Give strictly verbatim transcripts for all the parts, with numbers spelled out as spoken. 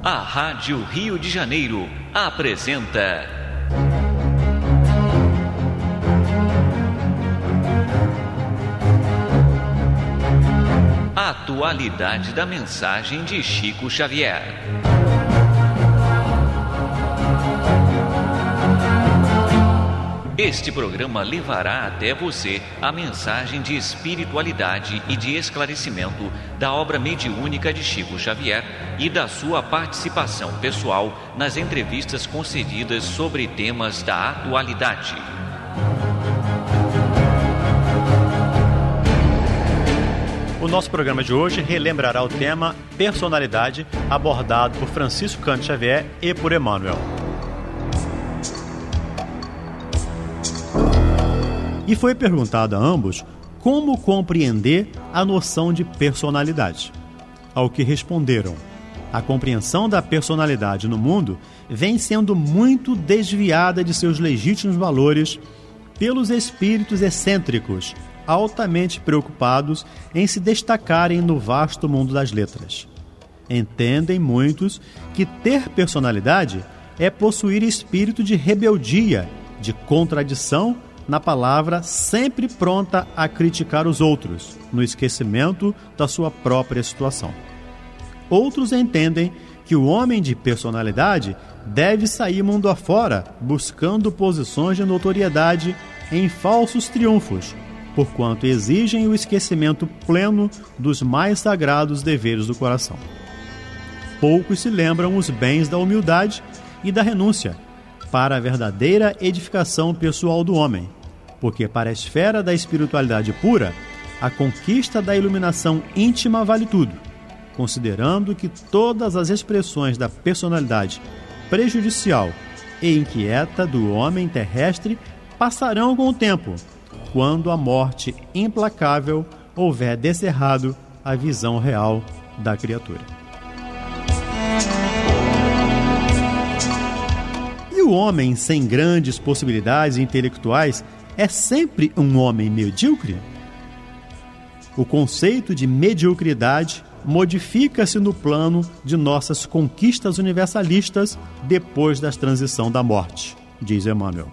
A Rádio Rio de Janeiro apresenta Atualidade da mensagem de Chico Xavier. Este programa levará até você a mensagem de espiritualidade e de esclarecimento da obra mediúnica de Chico Xavier e da sua participação pessoal nas entrevistas concedidas sobre temas da atualidade. O nosso programa de hoje relembrará o tema personalidade, abordado por Francisco Cândido Xavier e por Emmanuel. E foi perguntado a ambos como compreender a noção de personalidade. Ao que responderam: a compreensão da personalidade no mundo vem sendo muito desviada de seus legítimos valores pelos espíritos excêntricos, altamente preocupados em se destacarem no vasto mundo das letras. Entendem muitos que ter personalidade é possuir espírito de rebeldia, de contradição, na palavra, sempre pronta a criticar os outros, no esquecimento da sua própria situação. Outros entendem que o homem de personalidade deve sair mundo afora, buscando posições de notoriedade em falsos triunfos, porquanto exigem o esquecimento pleno dos mais sagrados deveres do coração. Poucos se lembram os bens da humildade e da renúncia para a verdadeira edificação pessoal do homem, porque para a esfera da espiritualidade pura, a conquista da iluminação íntima vale tudo, considerando que todas as expressões da personalidade prejudicial e inquieta do homem terrestre passarão com o tempo, quando a morte implacável houver descerrado a visão real da criatura. E o homem sem grandes possibilidades intelectuais é sempre um homem medíocre? O conceito de mediocridade modifica-se no plano de nossas conquistas universalistas depois da transição da morte, diz Emmanuel.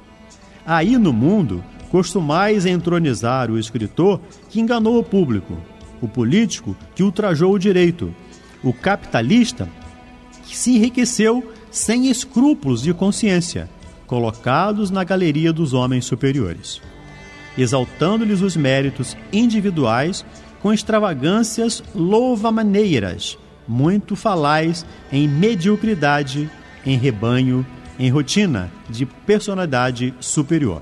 Aí no mundo, costumais entronizar o escritor que enganou o público, o político que ultrajou o direito, o capitalista que se enriqueceu sem escrúpulos de consciência, colocados na galeria dos homens superiores, exaltando-lhes os méritos individuais com extravagâncias louva-maneiras, muito falais em mediocridade, em rebanho, em rotina de personalidade superior.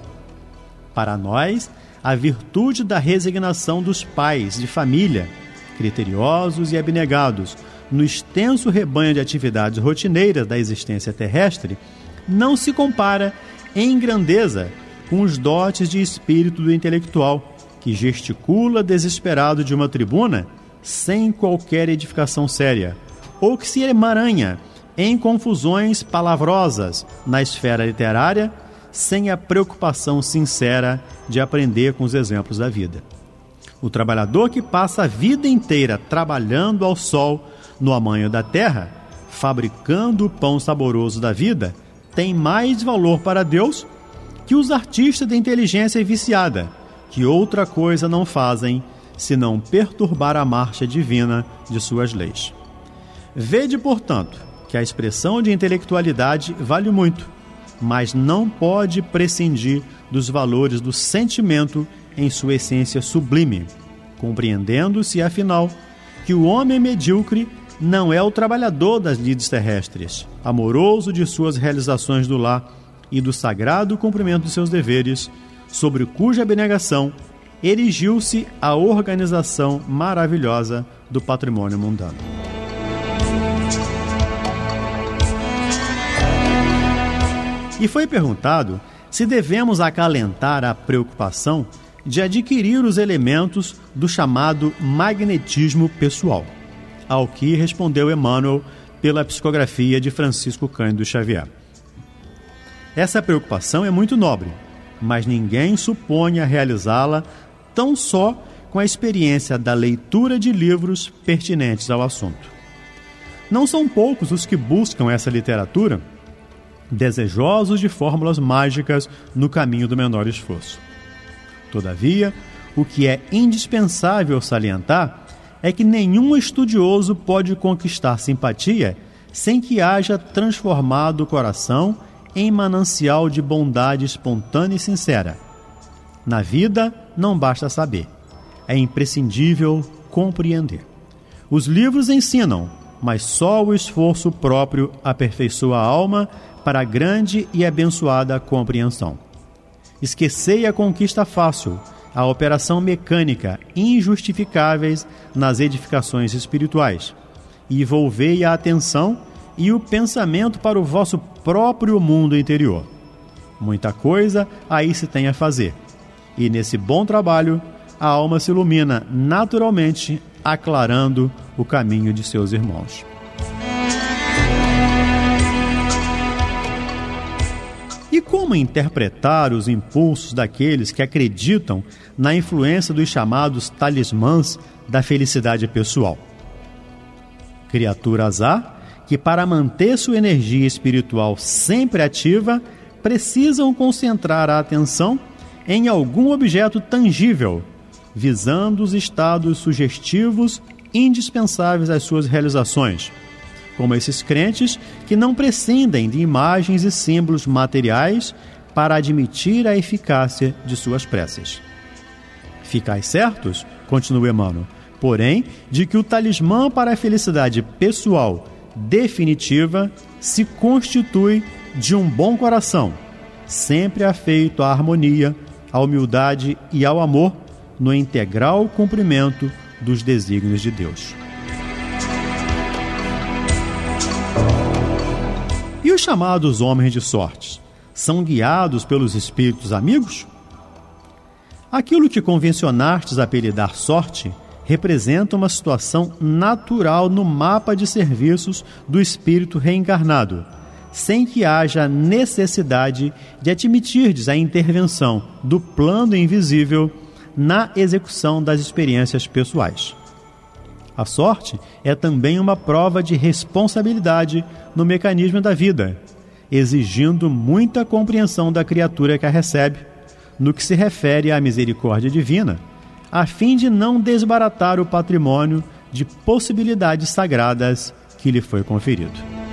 Para nós, a virtude da resignação dos pais de família, criteriosos e abnegados, no extenso rebanho de atividades rotineiras da existência terrestre, não se compara em grandeza com os dotes de espírito do intelectual, que gesticula desesperado de uma tribuna sem qualquer edificação séria, ou que se emaranha em confusões palavrosas na esfera literária, sem a preocupação sincera de aprender com os exemplos da vida. O trabalhador que passa a vida inteira trabalhando ao sol no amanho da terra, fabricando o pão saboroso da vida, tem mais valor para Deus que os artistas de inteligência viciada, que outra coisa não fazem senão perturbar a marcha divina de suas leis. Vede, portanto, que a expressão de intelectualidade vale muito, mas não pode prescindir dos valores do sentimento em sua essência sublime, compreendendo-se, afinal, que o homem medíocre não é o trabalhador das lides terrestres, amoroso de suas realizações do lar e do sagrado cumprimento de seus deveres, sobre cuja abnegação erigiu-se a organização maravilhosa do patrimônio mundano. E foi perguntado se devemos acalentar a preocupação de adquirir os elementos do chamado magnetismo pessoal, ao que respondeu Emmanuel pela psicografia de Francisco Cândido Xavier. Essa preocupação é muito nobre, mas ninguém supõe a realizá-la tão só com a experiência da leitura de livros pertinentes ao assunto. Não são poucos os que buscam essa literatura, desejosos de fórmulas mágicas no caminho do menor esforço. Todavia, o que é indispensável salientar é que nenhum estudioso pode conquistar simpatia sem que haja transformado o coração em manancial de bondade espontânea e sincera. Na vida, não basta saber, é imprescindível compreender. Os livros ensinam, mas só o esforço próprio aperfeiçoa a alma para a grande e abençoada compreensão. Esquecei a conquista fácil, a operação mecânica injustificáveis nas edificações espirituais, e volvei a atenção e o pensamento para o vosso próprio mundo interior. Muita coisa aí se tem a fazer, e nesse bom trabalho a alma se ilumina naturalmente, aclarando o caminho de seus irmãos. E como interpretar os impulsos daqueles que acreditam na influência dos chamados talismãs da felicidade pessoal? Criaturas há que, para manter sua energia espiritual sempre ativa, precisam concentrar a atenção em algum objeto tangível, visando os estados sugestivos indispensáveis às suas realizações, como esses crentes que não prescindem de imagens e símbolos materiais para admitir a eficácia de suas preces. Ficais certos, continua Emmanuel, porém, de que o talismã para a felicidade pessoal definitiva se constitui de um bom coração, sempre afeito à harmonia, à humildade e ao amor, no integral cumprimento dos desígnios de Deus. E os chamados homens de sorte são guiados pelos espíritos amigos? Aquilo que convencionastes apelidar sorte representa uma situação natural no mapa de serviços do espírito reencarnado, sem que haja necessidade de admitirdes a intervenção do plano invisível na execução das experiências pessoais. A sorte é também uma prova de responsabilidade no mecanismo da vida, exigindo muita compreensão da criatura que a recebe, no que se refere à misericórdia divina, a fim de não desbaratar o patrimônio de possibilidades sagradas que lhe foi conferido.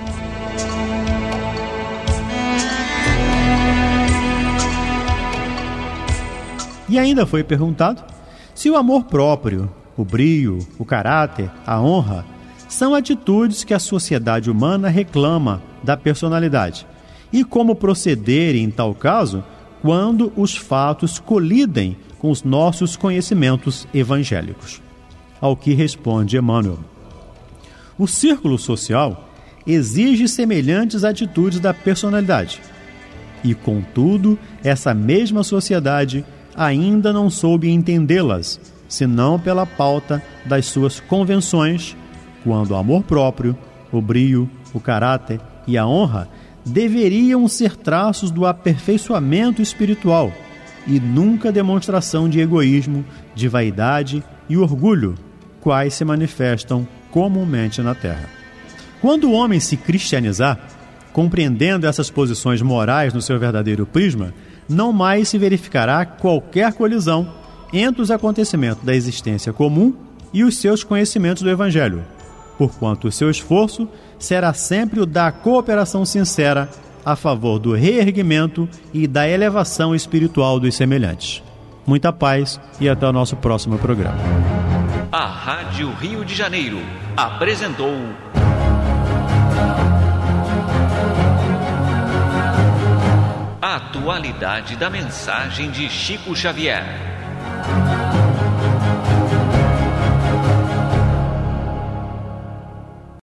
E ainda foi perguntado se o amor próprio, o brio, o caráter, a honra, são atitudes que a sociedade humana reclama da personalidade, e como proceder em tal caso quando os fatos colidem com os nossos conhecimentos evangélicos. Ao que responde Emmanuel: o círculo social exige semelhantes atitudes da personalidade, e contudo essa mesma sociedade ainda não soube entendê-las, senão pela pauta das suas convenções, quando o amor próprio, o brio, o caráter e a honra deveriam ser traços do aperfeiçoamento espiritual e nunca demonstração de egoísmo, de vaidade e orgulho, quais se manifestam comumente na Terra. Quando o homem se cristianizar, compreendendo essas posições morais no seu verdadeiro prisma, não mais se verificará qualquer colisão entre os acontecimentos da existência comum e os seus conhecimentos do Evangelho, porquanto o seu esforço será sempre o da cooperação sincera a favor do reerguimento e da elevação espiritual dos semelhantes. Muita paz e até o nosso próximo programa. A Rádio Rio de Janeiro apresentou a atualidade da mensagem de Chico Xavier.